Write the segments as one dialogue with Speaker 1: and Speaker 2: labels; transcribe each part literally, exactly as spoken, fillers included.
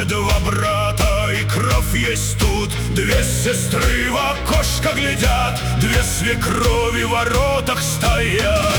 Speaker 1: два брата, и кровь есть тут. Две сестры в окошко глядят, две свекрови в воротах стоят.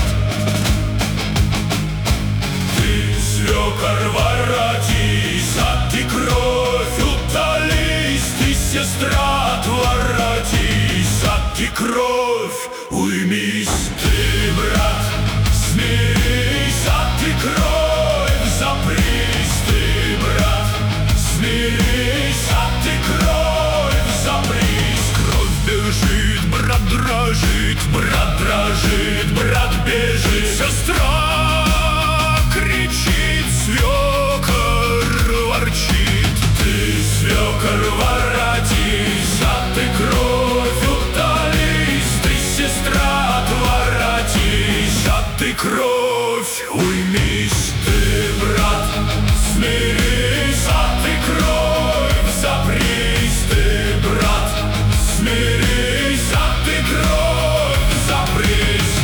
Speaker 1: Ты, свекор, воротись, а ты кровь утолись. Ты, сестра, отворотись, а ты кровь уймись. Ты, брат, смирись, а ты кровь запрись. Ты, брат, смирись, а ты кровь запрись. Кровь бежит, брат дрожит, брат дрожит, брат бежит. Сестра кричит, свекор ворчит. Ты, свекор, воротись, а ты кровь утолись. Ты, сестра, отворотись, а ты кровь уймись. Ты, брат, смирись, а ты кровь запрись. Ты, брат, смирись, а ты кровь запрись.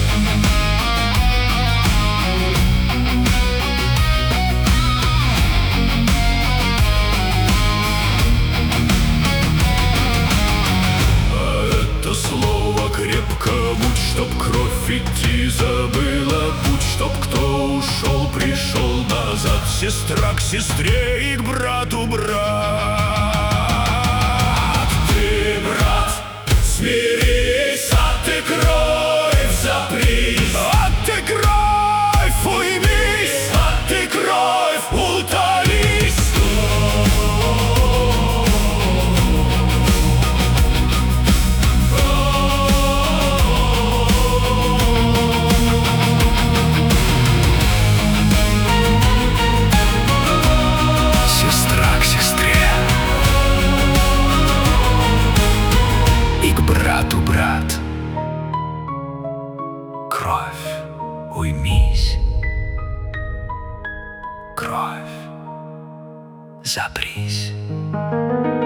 Speaker 1: А это слово крепко будь, чтоб кровь идти забыла путь, чтоб кто ушел, пришел назад. Сестра к сестре и к брату брат. Ты, брат, смирись, а ты кровь запрись. А ты кровь уймись, а ты кровь утолись. Сестра к сестре и к брату брат. Кровь уймись, кровь запрись.